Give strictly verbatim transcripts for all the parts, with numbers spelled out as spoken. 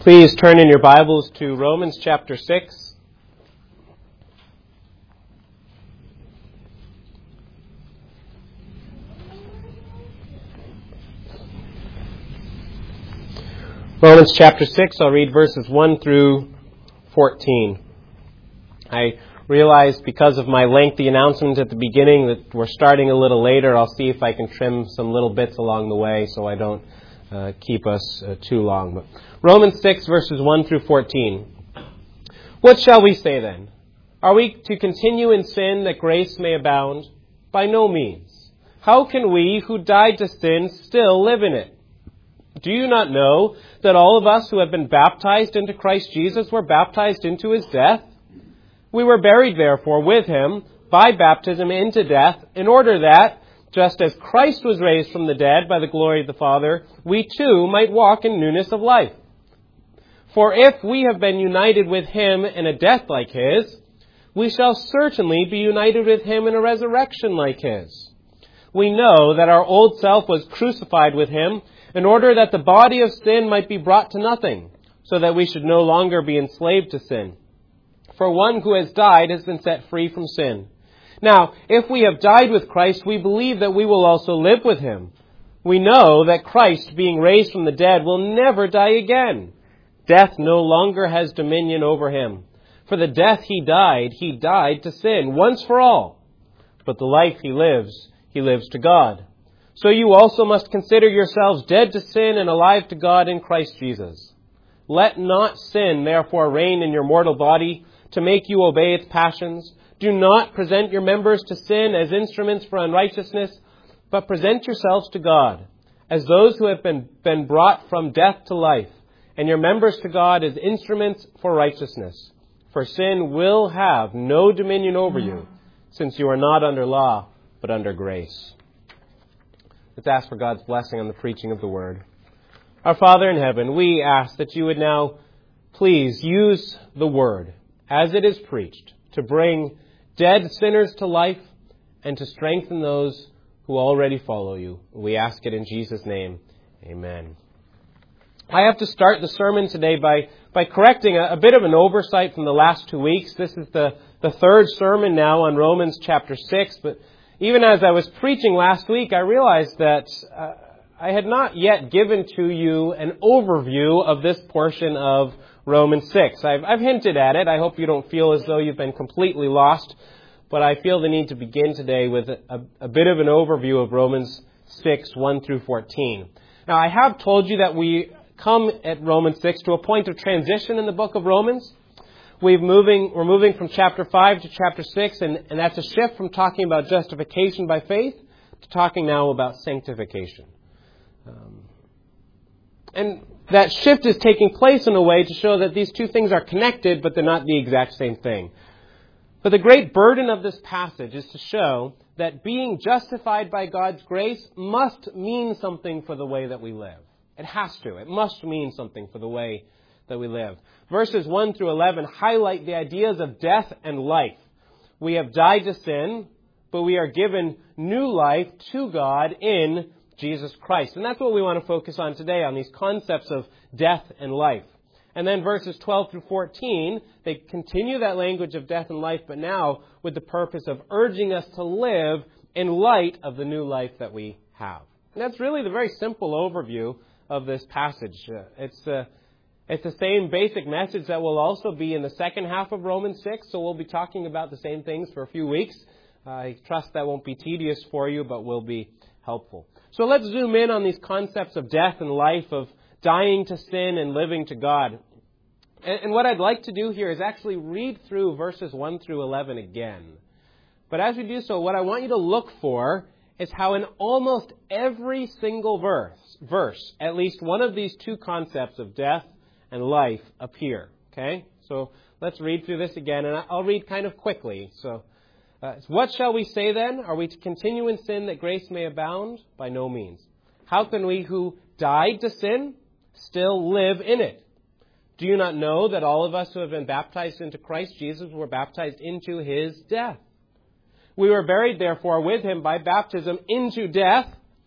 Please turn in your Bibles to Romans chapter six. Romans chapter six, I'll read verses one through fourteen. I realize because of my lengthy announcement at the beginning that we're starting a little later. I'll see if I can trim some little bits along the way so I don't uh, keep us uh, too long. But Romans six, verses one through fourteen. What shall we say then? Are we to continue in sin that grace may abound? By no means. How can we who died to sin still live in it? Do you not know that all of us who have been baptized into Christ Jesus were baptized into his death? We were buried, therefore, with him by baptism into death, in order that, just as Christ was raised from the dead by the glory of the Father, we too might walk in newness of life. For if we have been united with him in a death like his, we shall certainly be united with him in a resurrection like his. We know that our old self was crucified with him, in order that the body of sin might be brought to nothing, so that we should no longer be enslaved to sin. For one who has died has been set free from sin. Now, if we have died with Christ, we believe that we will also live with him. We know that Christ, being raised from the dead, will never die again. Death no longer has dominion over him. For the death he died, he died to sin, once for all. But the life he lives, he lives to God. So you also must consider yourselves dead to sin and alive to God in Christ Jesus. Let not sin, therefore, reign in your mortal body to make you obey its passions. Do not present your members to sin as instruments for unrighteousness, but present yourselves to God as those who have been, been brought from death to life, and your members to God as instruments for righteousness. For sin will have no dominion over you, since you are not under law, but under grace. Let's ask for God's blessing on the preaching of the Word. Our Father in heaven, we ask that you would now please use the Word as it is preached to bring dead sinners to life and to strengthen those who already follow you. We ask it in Jesus' name. Amen. I have to start the sermon today by, by correcting a, a bit of an oversight from the last two weeks. This is the, the third sermon now on Romans chapter six, but even as I was preaching last week, I realized that uh, I had not yet given to you an overview of this portion of Romans six. I've, I've hinted at it. I hope you don't feel as though you've been completely lost, but I feel the need to begin today with a, a bit of an overview of Romans six, one through fourteen. Now, I have told you that we come at Romans six to a point of transition in the book of Romans. We've moving, we're moving from chapter five to chapter six, and, and that's a shift from talking about justification by faith to talking now about sanctification. Um, and that shift is taking place in a way to show that these two things are connected, but they're not the exact same thing. But the great burden of this passage is to show that being justified by God's grace must mean something for the way that we live. It has to. It must mean something for the way that we live. Verses one through eleven highlight the ideas of death and life. We have died to sin, but we are given new life to God in Jesus Christ. And that's what we want to focus on today, on these concepts of death and life. And then verses twelve through fourteen, they continue that language of death and life, but now with the purpose of urging us to live in light of the new life that we have. And that's really the very simple overview of this passage. Uh, it's, uh, it's the same basic message that will also be in the second half of Romans six, so we'll be talking about the same things for a few weeks. Uh, I trust that won't be tedious for you, but will be helpful. So let's zoom in on these concepts of death and life, of dying to sin and living to God. And, and what I'd like to do here is actually read through verses one through eleven again. But as we do so, what I want you to look for is how in almost every single verse, verse, at least one of these two concepts of death and life appear. Okay? So let's read through this again, and I'll read kind of quickly. So, uh, what shall we say then? Are we to continue in sin that grace may abound? By no means. How can we who died to sin still live in it? Do you not know that all of us who have been baptized into Christ Jesus were baptized into his death? We were buried, therefore, with him by baptism into death,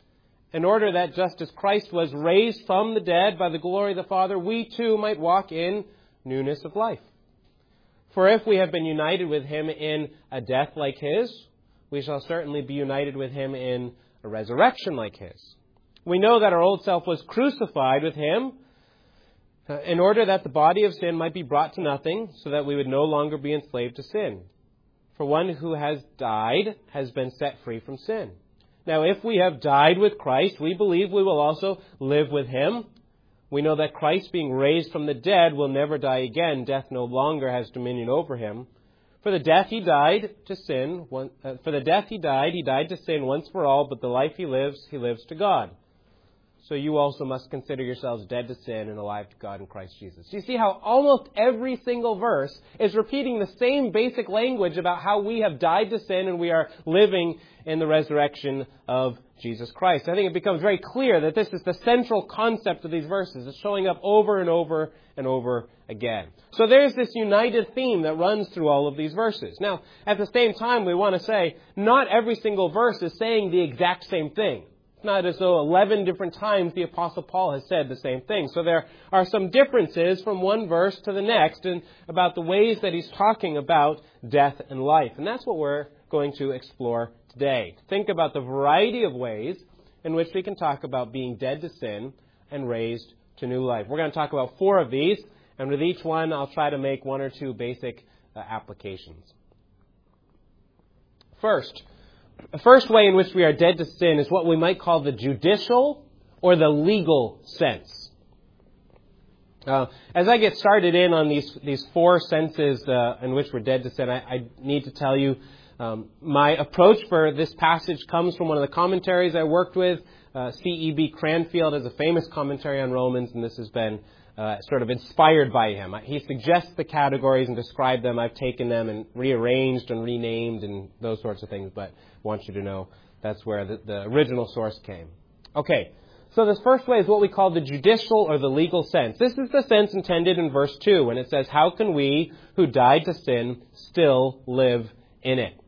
in order that just as Christ was raised from the dead by the glory of the Father, we too might walk in newness of life. For if we have been united with him in a death like his, we shall certainly be united with him in a resurrection like his. We know that our old self was crucified with him in order that the body of sin might be brought to nothing, so that we would no longer be enslaved to sin. For one who has died has been set free from sin. Now, if we have died with Christ, we believe we will also live with him. We know that Christ, being raised from the dead, will never die again. Death no longer has dominion over him. For the death he died to sin, one, uh, for the death he died, he died to sin once for all, but the life he lives, he lives to God. So you also must consider yourselves dead to sin and alive to God in Christ Jesus. You see how almost every single verse is repeating the same basic language about how we have died to sin and we are living in the resurrection of Jesus Christ. I think it becomes very clear that this is the central concept of these verses. It's showing up over and over and over again. So there's this united theme that runs through all of these verses. Now, at the same time, we want to say not every single verse is saying the exact same thing. It's not as though eleven different times the Apostle Paul has said the same thing. So there are some differences from one verse to the next and about the ways that he's talking about death and life. And that's what we're going to explore today. Think about the variety of ways in which we can talk about being dead to sin and raised to new life. We're going to talk about four of these, and with each one I'll try to make one or two basic uh, applications. First, the first way in which we are dead to sin is what we might call the judicial or the legal sense. Uh, as I get started in on these these four senses uh, in which we're dead to sin, I, I need to tell you um, my approach for this passage comes from one of the commentaries I worked with. Uh, C E B Cranfield has a famous commentary on Romans, and this has been uh, sort of inspired by him. He suggests the categories and described them. I've taken them and rearranged and renamed and those sorts of things, but I want you to know that's where the, the original source came. Okay, so this first way is what we call the judicial or the legal sense. This is the sense intended in verse two when it says, "How can we who died to sin still live in it?"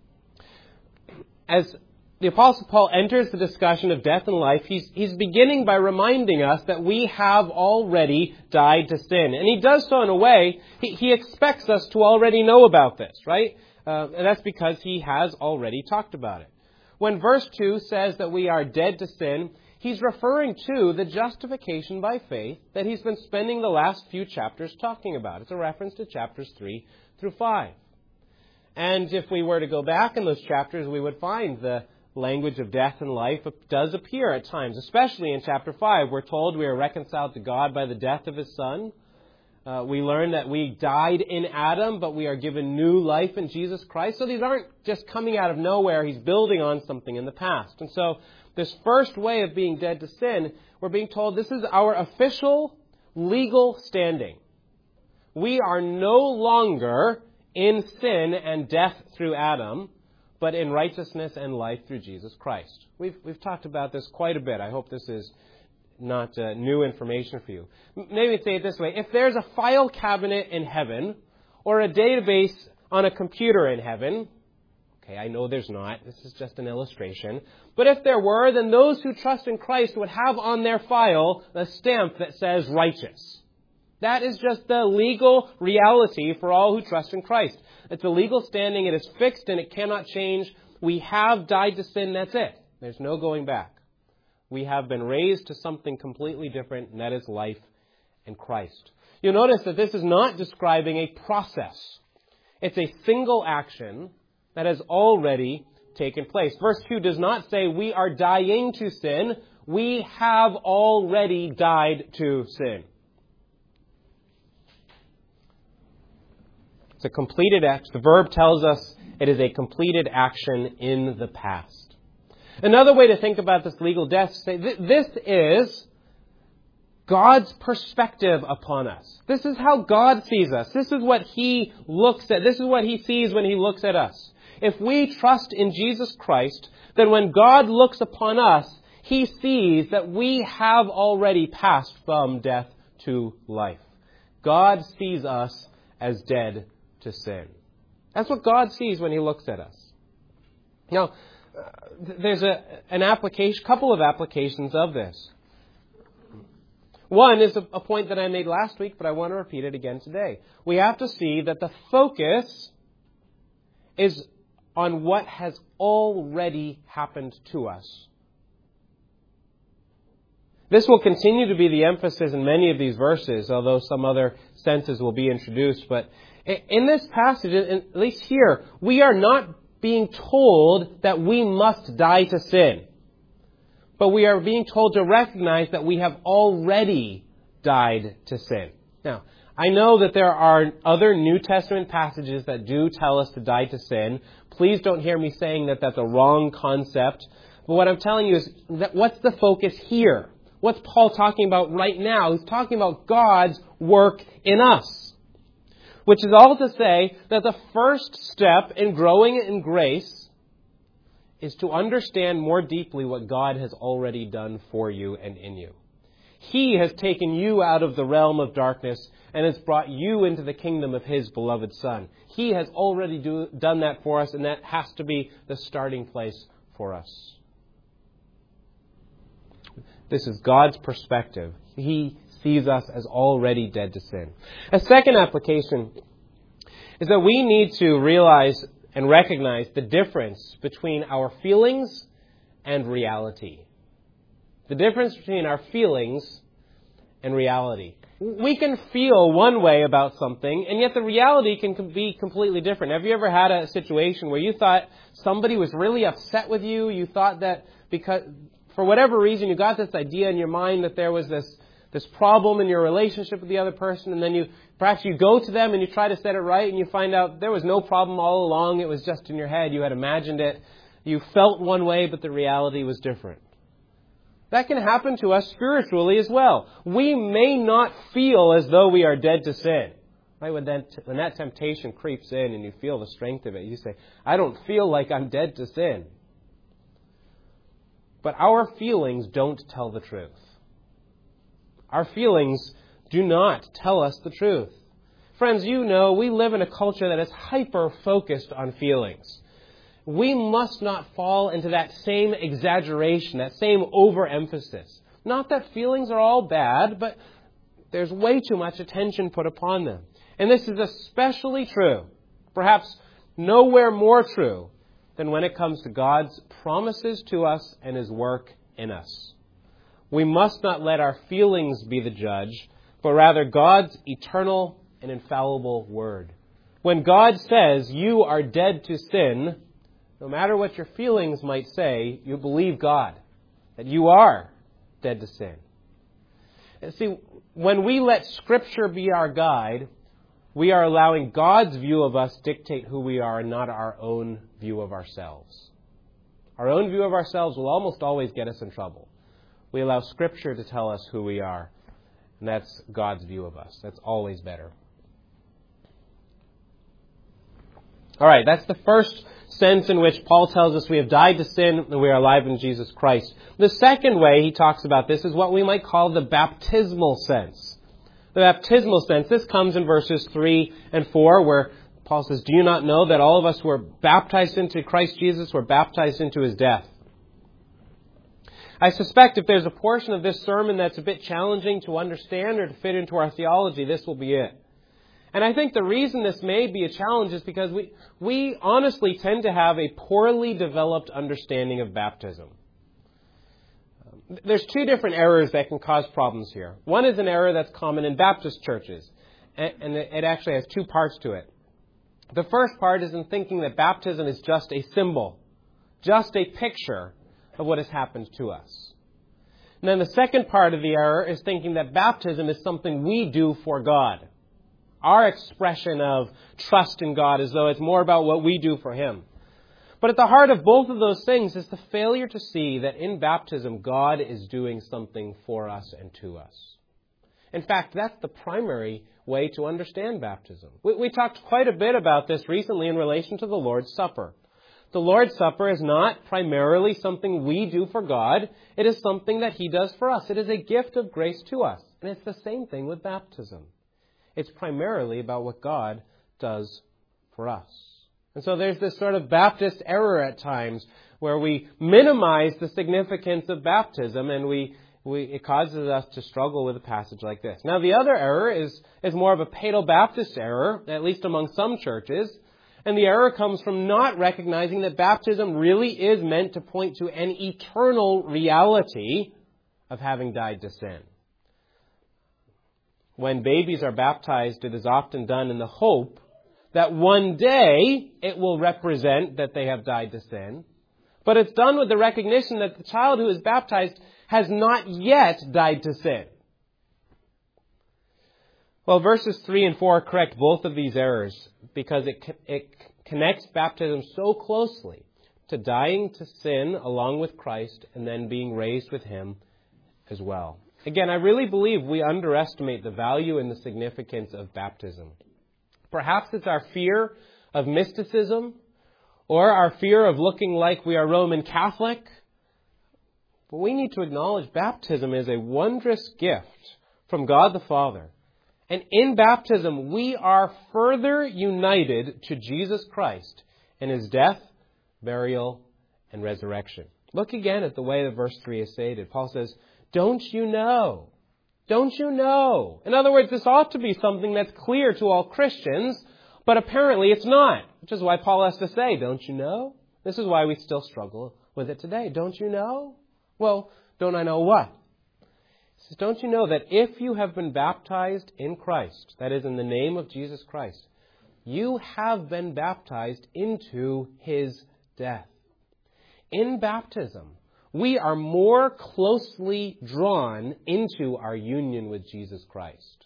As the Apostle Paul enters the discussion of death and life, he's, he's beginning by reminding us that we have already died to sin. And he does so in a way, he, he expects us to already know about this, right? Uh, and that's because he has already talked about it. When verse two says that we are dead to sin, he's referring to the justification by faith that he's been spending the last few chapters talking about. It's a reference to chapters three through five. And if we were to go back in those chapters, we would find the language of death and life does appear at times, especially in chapter five. We're told we are reconciled to God by the death of his Son. Uh, we learn that we died in Adam, but we are given new life in Jesus Christ. So these aren't just coming out of nowhere. He's building on something in the past. And so this first way of being dead to sin, we're being told this is our official legal standing. We are no longer in sin and death through Adam, but in righteousness and life through Jesus Christ. We've we've talked about this quite a bit. I hope this is not uh, new information for you. Maybe say it this way. If there's a file cabinet in heaven or a database on a computer in heaven, okay, I know there's not. This is just an illustration. But if there were, then those who trust in Christ would have on their file a stamp that says righteous. That is just the legal reality for all who trust in Christ. It's a legal standing. It is fixed and it cannot change. We have died to sin. That's it. There's no going back. We have been raised to something completely different, and that is life in Christ. You'll notice that this is not describing a process. It's a single action that has already taken place. Verse two does not say we are dying to sin. We have already died to sin. It's a completed act. The verb tells us it is a completed action in the past. Another way to think about this legal death is say this is God's perspective upon us. This is how God sees us. This is what He looks at. This is what He sees when He looks at us. If we trust in Jesus Christ, then when God looks upon us, He sees that we have already passed from death to life. God sees us as dead to sin. That's what God sees when He looks at us. Now, there's a an application, couple of applications of this. One is a, a point that I made last week, but I want to repeat it again today. We have to see that the focus is on what has already happened to us. This will continue to be the emphasis in many of these verses, although some other senses will be introduced. But in this passage, at least here, we are not being told that we must die to sin. But we are being told to recognize that we have already died to sin. Now, I know that there are other New Testament passages that do tell us to die to sin. Please don't hear me saying that that's a wrong concept. But what I'm telling you is that what's the focus here? What's Paul talking about right now? He's talking about God's work in us. Which is all to say that the first step in growing in grace is to understand more deeply what God has already done for you and in you. He has taken you out of the realm of darkness and has brought you into the kingdom of His beloved Son. He has already do, done that for us, and that has to be the starting place for us. This is God's perspective. He sees us as already dead to sin. A second application is that we need to realize and recognize the difference between our feelings and reality. The difference between our feelings and reality. We can feel one way about something, and yet the reality can be completely different. Have you ever had a situation where you thought somebody was really upset with you? You thought that because, for whatever reason, you got this idea in your mind that there was this this problem in your relationship with the other person, and then you perhaps you go to them and you try to set it right, and you find out there was no problem all along. It was just in your head. You had imagined it. You felt one way, but the reality was different. That can happen to us spiritually as well. We may not feel as though we are dead to sin. Right? When that, when that temptation creeps in and you feel the strength of it, you say, I don't feel like I'm dead to sin. But our feelings don't tell the truth. Our feelings do not tell us the truth. Friends, you know, we live in a culture that is hyper-focused on feelings. We must not fall into that same exaggeration, that same overemphasis. Not that feelings are all bad, but there's way too much attention put upon them. And this is especially true, perhaps nowhere more true, than when it comes to God's promises to us and His work in us. We must not let our feelings be the judge, but rather God's eternal and infallible Word. When God says you are dead to sin, no matter what your feelings might say, you believe God, that you are dead to sin. And see, when we let Scripture be our guide, we are allowing God's view of us dictate who we are and not our own view of ourselves. Our own view of ourselves will almost always get us in trouble. We allow Scripture to tell us who we are, and that's God's view of us. That's always better. All right, that's the first sense in which Paul tells us we have died to sin and we are alive in Jesus Christ. The second way he talks about this is what we might call the baptismal sense. The baptismal sense, this comes in verses three and four, where Paul says, do you not know that all of us who were baptized into Christ Jesus were baptized into His death? I suspect if there's a portion of this sermon that's a bit challenging to understand or to fit into our theology, this will be it. And I think the reason this may be a challenge is because we, we honestly tend to have a poorly developed understanding of baptism. There's two different errors that can cause problems here. One is an error that's common in Baptist churches, and it actually has two parts to it. The first part is in thinking that baptism is just a symbol, just a picture of what has happened to us. And then the second part of the error is thinking that baptism is something we do for God. Our expression of trust in God as though it's more about what we do for Him. But at the heart of both of those things is the failure to see that in baptism, God is doing something for us and to us. In fact, that's the primary way to understand baptism. We, we talked quite a bit about this recently in relation to the Lord's Supper. The Lord's Supper is not primarily something we do for God. It is something that He does for us. It is a gift of grace to us. And it's the same thing with baptism. It's primarily about what God does for us. And so there's this sort of Baptist error at times where we minimize the significance of baptism, and we, we it causes us to struggle with a passage like this. Now, the other error is, is more of a Paedo-Baptist error, at least among some churches, and the error comes from not recognizing that baptism really is meant to point to an eternal reality of having died to sin. When babies are baptized, it is often done in the hope that one day it will represent that they have died to sin. But it's done with the recognition that the child who is baptized has not yet died to sin. Well, verses three and four correct both of these errors because it, it connects baptism so closely to dying to sin along with Christ and then being raised with Him as well. Again, I really believe we underestimate the value and the significance of baptism. Perhaps it's our fear of mysticism or our fear of looking like we are Roman Catholic. But we need to acknowledge baptism is a wondrous gift from God the Father. And in baptism, we are further united to Jesus Christ in His death, burial, and resurrection. Look again at the way that verse three is stated. Paul says, "Don't you know? Don't you know?" In other words, this ought to be something that's clear to all Christians, but apparently it's not. Which is why Paul has to say, "Don't you know?" This is why we still struggle with it today. Don't you know? Well, don't I know what? He says, don't you know that if you have been baptized in Christ, that is in the name of Jesus Christ, you have been baptized into His death. In baptism, we are more closely drawn into our union with Jesus Christ.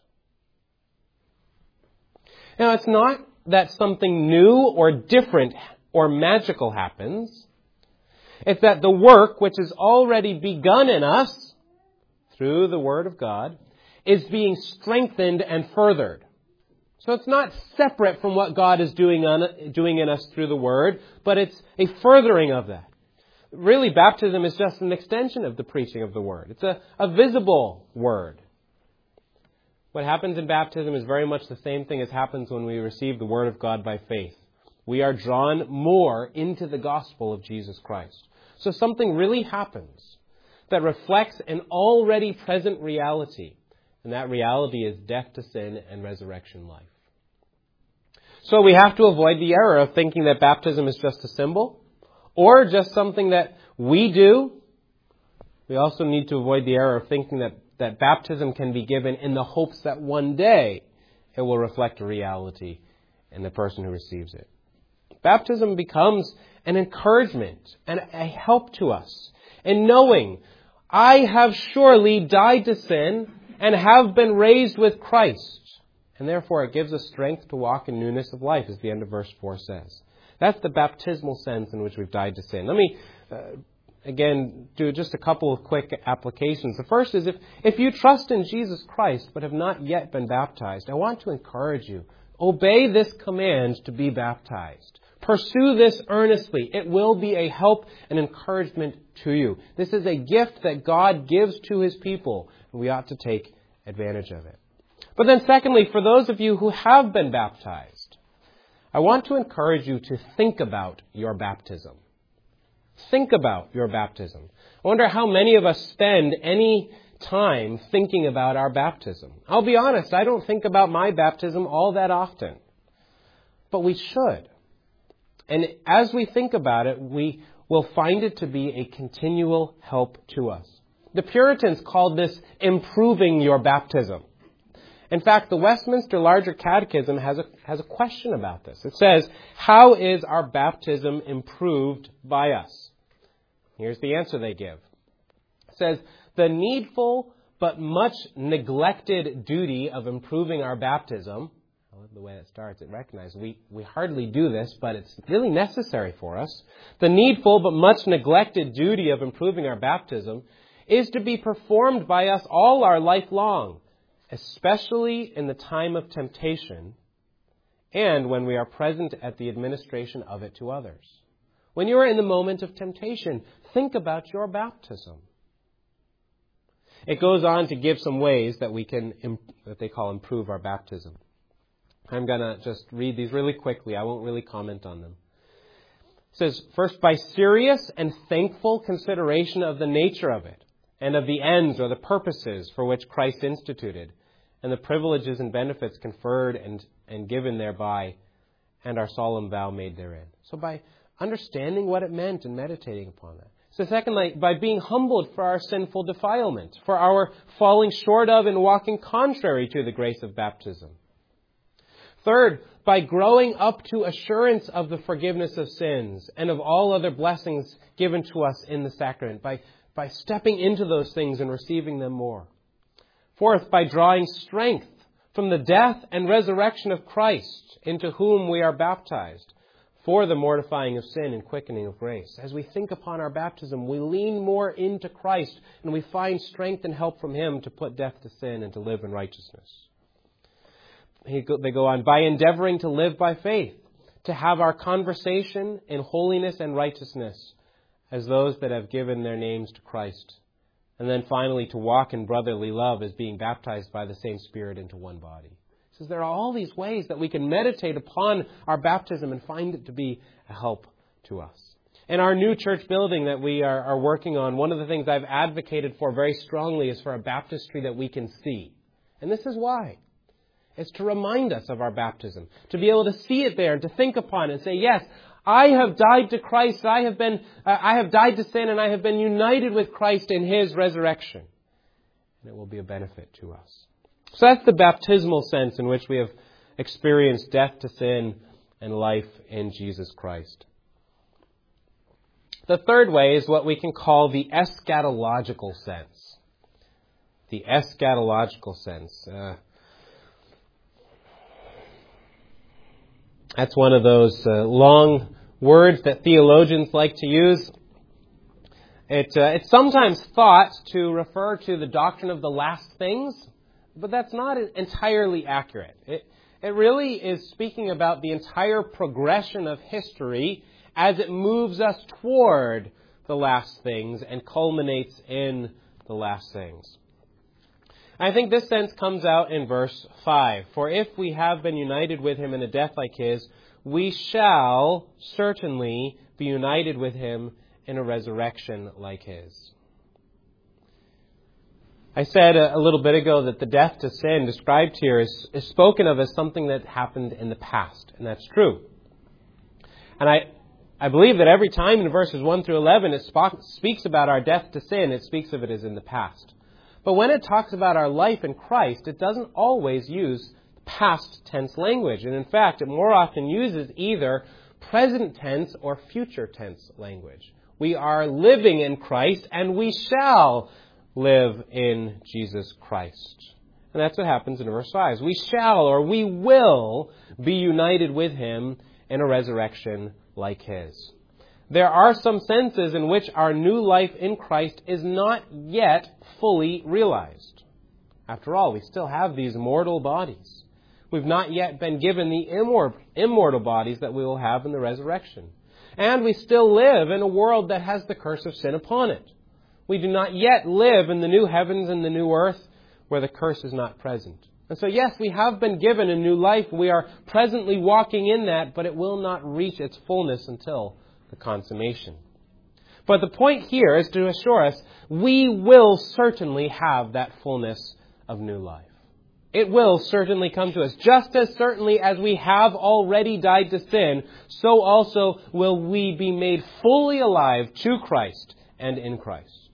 Now, it's not that something new or different or magical happens. It's that the work which has already begun in us through the Word of God is being strengthened and furthered. So it's not separate from what God is doing, on, doing in us through the Word, but it's a furthering of that. Really, baptism is just an extension of the preaching of the Word. It's a, a visible Word. What happens in baptism is very much the same thing as happens when we receive the Word of God by faith. We are drawn more into the gospel of Jesus Christ. So something really happens that reflects an already present reality. And that reality is death to sin and resurrection life. So we have to avoid the error of thinking that baptism is just a symbol or just something that we do. We also need to avoid the error of thinking that, that baptism can be given in the hopes that one day it will reflect a reality in the person who receives it. Baptism becomes an encouragement and a help to us in knowing I have surely died to sin and have been raised with Christ. And therefore it gives us strength to walk in newness of life, as the end of verse four says. That's the baptismal sense in which we've died to sin. Let me, uh, again, do just a couple of quick applications. The first is if, if you trust in Jesus Christ but have not yet been baptized, I want to encourage you. Obey this command to be baptized. Pursue this earnestly. It will be a help and encouragement to you. This is a gift that God gives to His people, and we ought to take advantage of it. But then secondly, for those of you who have been baptized, I want to encourage you to think about your baptism. Think about your baptism. I wonder how many of us spend any time thinking about our baptism. I'll be honest, I don't think about my baptism all that often. But we should. And as we think about it, we will find it to be a continual help to us. The Puritans called this improving your baptism. In fact, the Westminster Larger Catechism has a, has a question about this. It says, how is our baptism improved by us? Here's the answer they give. It says, the needful but much neglected duty of improving our baptism. I love the way it starts. It recognizes we, we hardly do this, but it's really necessary for us. The needful but much neglected duty of improving our baptism is to be performed by us all our life long, especially in the time of temptation and when we are present at the administration of it to others. When you are in the moment of temptation, think about your baptism. It goes on to give some ways that we can, that they call improve our baptism. I'm going to just read these really quickly. I won't really comment on them. It says, first, by serious and thankful consideration of the nature of it, and of the ends or the purposes for which Christ instituted, and the privileges and benefits conferred and, and given thereby, and our solemn vow made therein. So by understanding what it meant and meditating upon that. So secondly, by being humbled for our sinful defilement, for our falling short of and walking contrary to the grace of baptism. Third, by growing up to assurance of the forgiveness of sins and of all other blessings given to us in the sacrament, by, by stepping into those things and receiving them more. Fourth, by drawing strength from the death and resurrection of Christ, into whom we are baptized, for the mortifying of sin and quickening of grace. As we think upon our baptism, we lean more into Christ, and we find strength and help from Him to put death to sin and to live in righteousness. They go on, by endeavoring to live by faith, to have our conversation in holiness and righteousness, as those that have given their names to Christ. And then finally, to walk in brotherly love as being baptized by the same Spirit into one body. He says there are all these ways that we can meditate upon our baptism and find it to be a help to us. In our new church building that we are, are working on, one of the things I've advocated for very strongly is for a baptistry that we can see. And this is why. It's to remind us of our baptism, to be able to see it there and to think upon it and say, yes, I have died to Christ, I have been, uh, I have died to sin, and I have been united with Christ in His resurrection. And it will be a benefit to us. So that's the baptismal sense in which we have experienced death to sin and life in Jesus Christ. The third way is what we can call the eschatological sense. The eschatological sense. Uh, That's one of those uh, long words that theologians like to use. It, uh, it's sometimes thought to refer to the doctrine of the last things, but that's not entirely accurate. It, it really is speaking about the entire progression of history as it moves us toward the last things and culminates in the last things. I think this sense comes out in verse five. For if we have been united with Him in a death like His, we shall certainly be united with Him in a resurrection like His. I said a little bit ago that the death to sin described here is, is spoken of as something that happened in the past, and that's true. And I, I believe that every time in verses one through eleven it sp- speaks about our death to sin, it speaks of it as in the past. But when it talks about our life in Christ, it doesn't always use past tense language. And in fact, it more often uses either present tense or future tense language. We are living in Christ and we shall live in Jesus Christ. And that's what happens in verse five. We shall or we will be united with Him in a resurrection like His. There are some senses in which our new life in Christ is not yet fully realized. After all, we still have these mortal bodies. We've not yet been given the immor- immortal bodies that we will have in the resurrection. And we still live in a world that has the curse of sin upon it. We do not yet live in the new heavens and the new earth where the curse is not present. And so yes, we have been given a new life. We are presently walking in that, but it will not reach its fullness until the consummation. But the point here is to assure us we will certainly have that fullness of new life. It will certainly come to us. Just as certainly as we have already died to sin, so also will we be made fully alive to Christ and in Christ.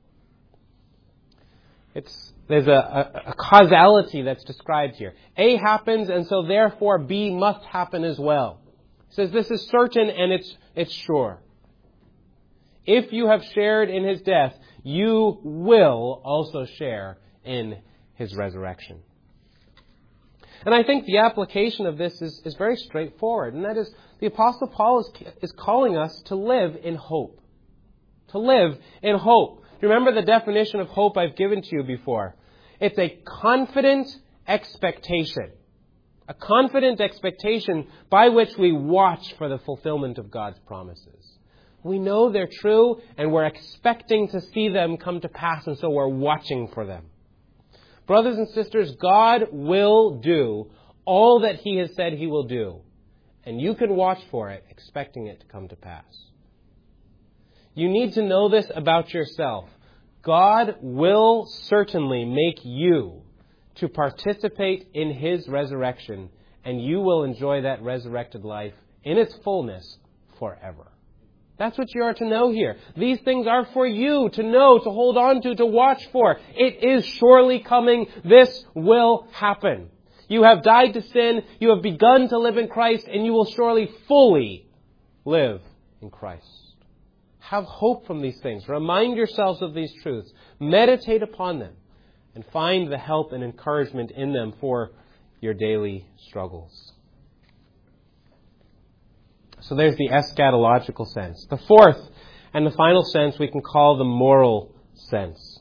It's, there's a, a, a causality that's described here. A happens, and so therefore B must happen as well. It says this is certain and it's it's sure. If you have shared in His death, you will also share in His resurrection. And I think the application of this is, is very straightforward. And that is, the Apostle Paul is, is calling us to live in hope. To live in hope. Do you remember the definition of hope I've given to you before? It's a confident expectation. A confident expectation by which we watch for the fulfillment of God's promises. We know they're true and we're expecting to see them come to pass, and so we're watching for them. Brothers and sisters, God will do all that He has said He will do. and you can watch for it, expecting it to come to pass. You need to know this about yourself. God will certainly make you to participate in His resurrection, and you will enjoy that resurrected life in its fullness forever. That's what you are to know here. These things are for you to know, to hold on to, to watch for. It is surely coming. This will happen. You have died to sin, you have begun to live in Christ, and you will surely fully live in Christ. Have hope from these things. Remind yourselves of these truths. Meditate upon them and find the help and encouragement in them for your daily struggles. So there's the eschatological sense. The fourth and the final sense we can call the moral sense.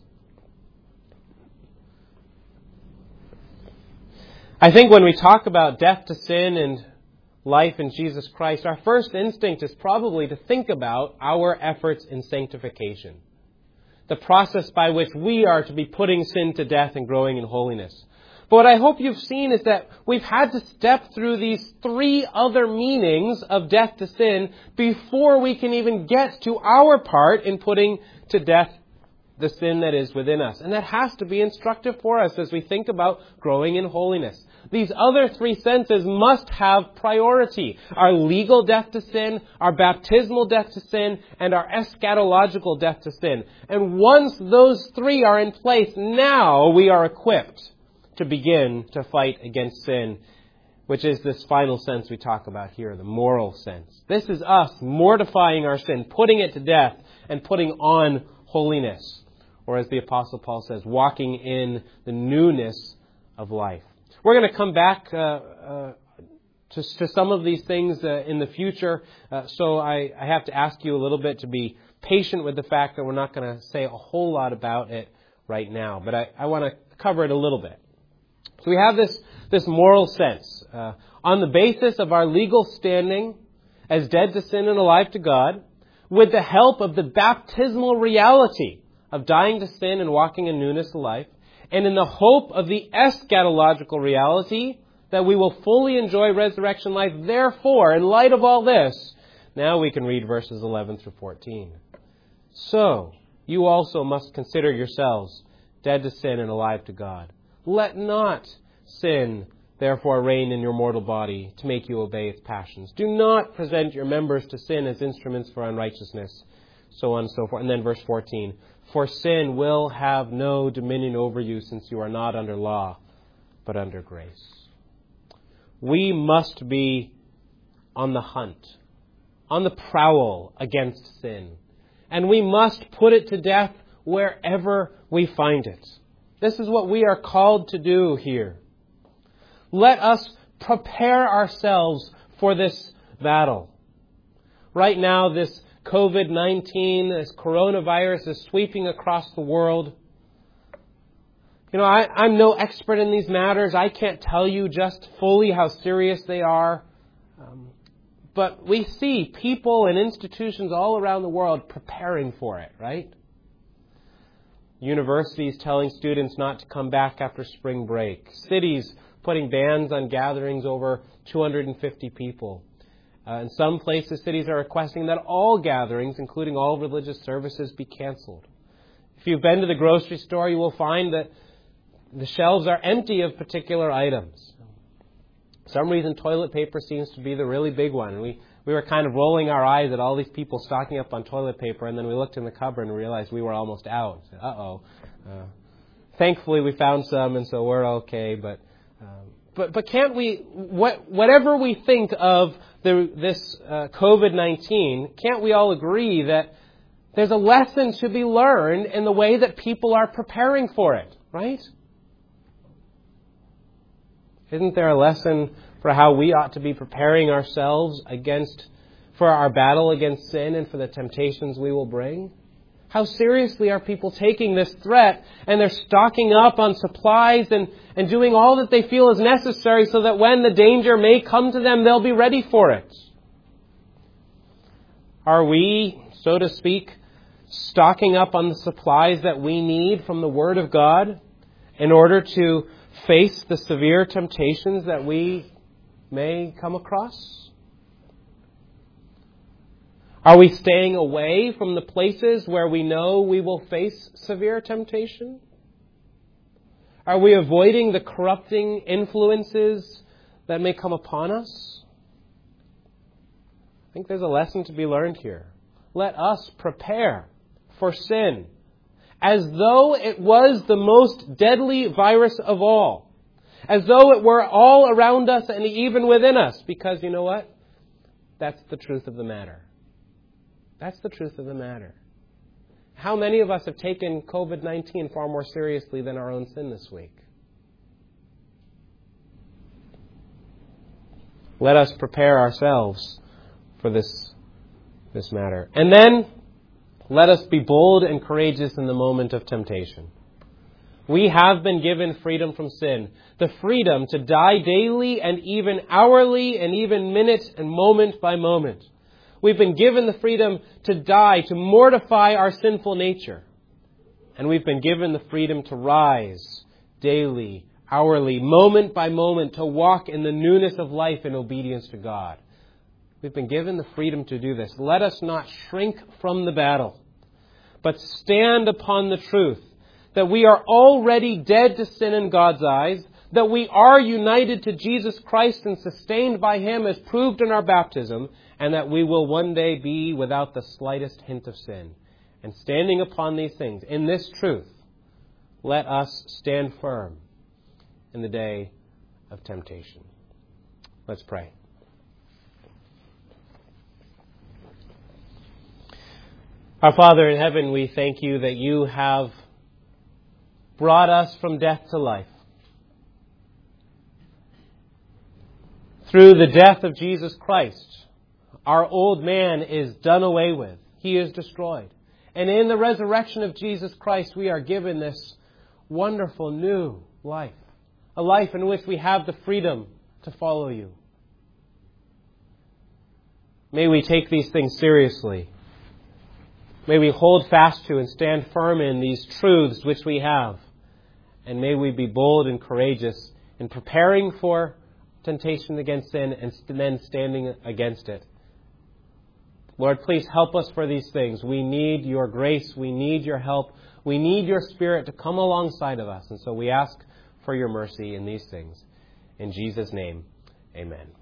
I think when we talk about death to sin and life in Jesus Christ, our first instinct is probably to think about our efforts in sanctification. The process by which we are to be putting sin to death and growing in holiness. But what I hope you've seen is that we've had to step through these three other meanings of death to sin before we can even get to our part in putting to death the sin that is within us. And that has to be instructive for us as we think about growing in holiness. These other three senses must have priority. Our legal death to sin, our baptismal death to sin, and our eschatological death to sin. And once those three are in place, now we are equipped to begin to fight against sin, which is this final sense we talk about here, the moral sense. This is us mortifying our sin, putting it to death, and putting on holiness. Or as the Apostle Paul says, walking in the newness of life. We're going to come back uh, uh, to, to some of these things uh, in the future, uh, so I, I have to ask you a little bit to be patient with the fact that we're not going to say a whole lot about it right now, but I, I want to cover it a little bit. So we have this, this moral sense. Uh, on the basis of our legal standing as dead to sin and alive to God, with the help of the baptismal reality of dying to sin and walking in newness of life, and in the hope of the eschatological reality that we will fully enjoy resurrection life. Therefore, in light of all this, now we can read verses eleven through fourteen. So, you also must consider yourselves dead to sin and alive to God. Let not sin, therefore, reign in your mortal body to make you obey its passions. Do not present your members to sin as instruments for unrighteousness, so on and so forth. And then verse fourteen. For sin will have no dominion over you, since you are not under law, but under grace. We must be on the hunt, on the prowl against sin. And we must put it to death wherever we find it. This is what we are called to do here. Let us prepare ourselves for this battle. Right now, this covid nineteen, this coronavirus is sweeping across the world. You know, I, I'm no expert in these matters. I can't tell you just fully how serious they are. Um, but we see people and institutions all around the world preparing for it, right? Universities telling students not to come back after spring break. Cities putting bans on gatherings over two hundred fifty people. Uh, in some places, cities are requesting that all gatherings, including all religious services, be canceled. If you've been to the grocery store, you will find that the shelves are empty of particular items. For some reason, toilet paper seems to be the really big one. We we were kind of rolling our eyes at all these people stocking up on toilet paper, and then we looked in the cupboard and realized we were almost out. Said, Uh-oh. Uh, thankfully, we found some, and so we're okay. But um, but but can't we? What whatever we think of the, this uh, covid nineteen, can't we all agree that there's a lesson to be learned in the way that people are preparing for it, right? Isn't there a lesson for how we ought to be preparing ourselves against, for our battle against sin and for the temptations we will bring? How seriously are people taking this threat, and they're stocking up on supplies and, and doing all that they feel is necessary so that when the danger may come to them, they'll be ready for it? Are we, so to speak, stocking up on the supplies that we need from the Word of God in order to face the severe temptations that we may come across? Are we staying away from the places where we know we will face severe temptation? Are we avoiding the corrupting influences that may come upon us? I think there's a lesson to be learned here. Let us prepare for sin as though it was the most deadly virus of all. As though it were all around us and even within us. Because you know what? That's the truth of the matter. That's the truth of the matter. How many of us have taken covid nineteen far more seriously than our own sin this week? Let us prepare ourselves for this, this matter. And then, let us be bold and courageous in the moment of temptation. We have been given freedom from sin. The freedom to die daily and even hourly and even minute and moment by moment. We've been given the freedom to die, to mortify our sinful nature. And we've been given the freedom to rise daily, hourly, moment by moment, to walk in the newness of life in obedience to God. We've been given the freedom to do this. Let us not shrink from the battle, but stand upon the truth that we are already dead to sin in God's eyes, that we are united to Jesus Christ and sustained by Him as proved in our baptism, and that we will one day be without the slightest hint of sin. And standing upon these things, in this truth, let us stand firm in the day of temptation. Let's pray. Our Father in heaven, we thank you that you have brought us from death to life. Through the death of Jesus Christ, our old man is done away with. He is destroyed. And in the resurrection of Jesus Christ, we are given this wonderful new life. A life in which we have the freedom to follow you. May we take these things seriously. May we hold fast to and stand firm in these truths which we have. And may we be bold and courageous in preparing for temptation against sin and then standing against it. Lord, please help us for these things. We need your grace. We need your help. We need your Spirit to come alongside of us. And so we ask for your mercy in these things. In Jesus' name, amen.